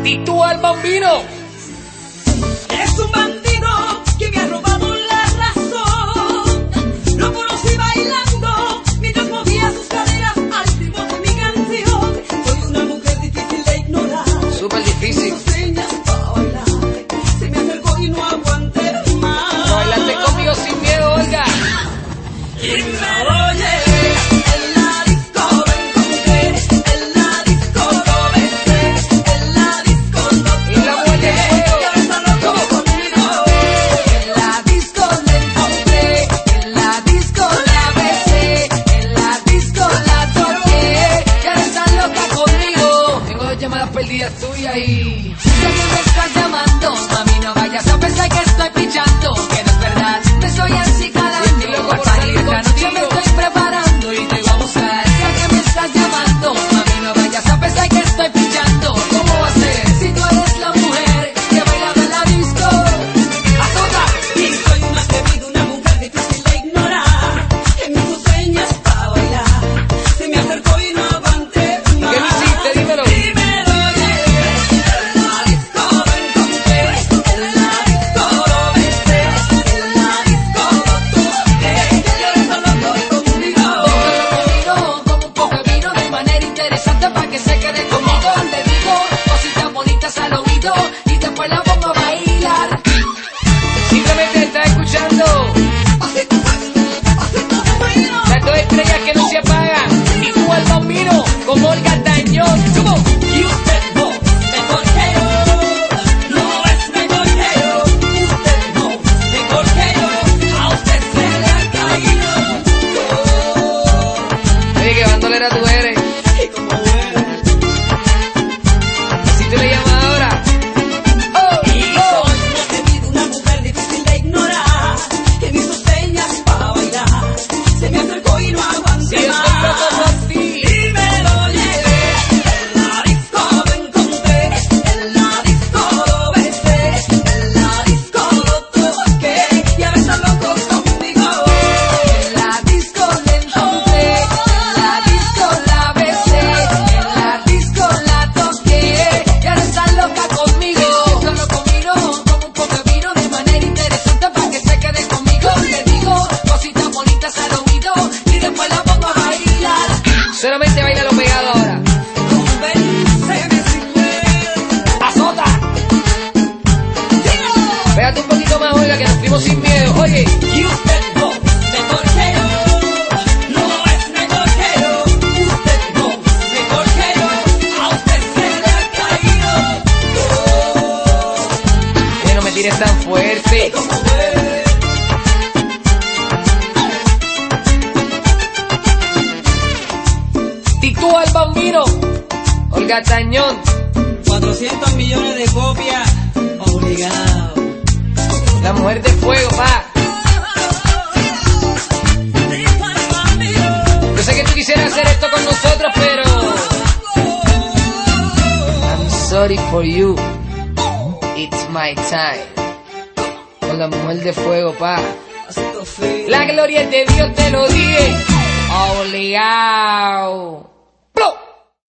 Titú al Bambino. Es un bandido que me ha robado la razón. Lo conocí bailando mientras movía sus caderas al ritmo de mi canción. Soy una mujer difícil de ignorar. Súper difícil. Sus señas para bailar. Se me acercó y no aguanté más. Bailaste conmigo sin miedo, Olga. Y me lo llevé. En la disco lo encontré. En la disco lo besé. En la disco lo Y la mujer de fuego. y ahora está loco conmigo. En la disco lo encontré. En la disco la besé. En la disco la toqué. Y ahora está loca conmigo. Tengo 2 llamadas perdidas tuyas y... Si alguien me estás llamando, mami, no vayas a pensar que estoy pichando. Que no es verdad, me estoy acicalando. Estoy loco por Para salir esta noche contigo. me estoy preparando y te voy a buscar. Si alguien me estás llamando, mami, no vayas a pensar que estoy pichando. ¿Cómo va a ser si tú eres la mujer que bailaba en la disco? ¡Azota! Y soy una atrevida, una mujer difícil de ignorar. Que me hizo señas para bailar. Se me acercó y no aguanté más. ¿Qué me hiciste? Dímelo. Y me lo llevé. En la disco lo encontré. En la disco lo besé. En la disco lo toqué. Y ahora está loco conmigo. Como un poco de vino de manera interesante para que se quede conmigo. Le digo cositas bonitas al oído y después la pongo a bailar. Simplemente estás escuchando las 2 estrellas que no se apagan. Titú al Bambino con Olga Tañón. ¡Subo! Y usted no, mejor que yo. No es mejor que yo. Usted no, mejor que yo. A usted se le ha caído. Oye, qué bandolera tú eres. Y como bueno. Así te le llamas ahora. ¡Oh! Y soy una atrevida, una mujer difícil de ignorar. Que me hizo señas para bailar. Se me acercó y no Si aguanté yo soy loco más. por ti. Y me lo llevé. En la disco lo encontré. En la disco lo besé. En la disco lo toqué. Y ahora está loco conmigo. En la disco lo encontré. En la disco la besé. En la disco la toqué. Y ahora está loca conmigo. Solo conmigo. Como un poco de vino de manera interesante para que se quede conmigo. Le digo cositas bonitas al oído y después la pongo a bailar. Solamente baila lo pegado ahora. Convénceme si puedes. ¡Azota! Pégate un poquito más, Olga, que nos fuimos sin miedo. Oye, Y usted no, mejor que yo. No es mejor que yo. Usted no, mejor que yo. A usted se le ha caído. que no me tires tan fuerte. Como ves. Titú al Bambino. Olga Tañón. 400 millones de copias. Obligado. La mujer de fuego, pa. Yo sé que tú quisieras hacer esto con nosotros, pero... I'm sorry for you. It's my time. Con la mujer de fuego, pa. La gloria es de Dios, te lo dije. Obligado.